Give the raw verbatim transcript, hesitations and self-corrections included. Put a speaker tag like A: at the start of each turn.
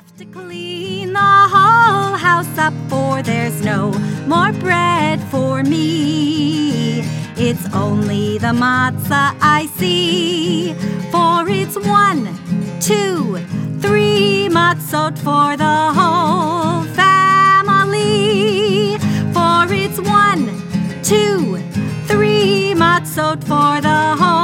A: have to clean the whole house up, for there's no more bread for me. It's only the matzah I see, for it's one, two, three matzot for the whole family. For it's one, two, three matzot for the whole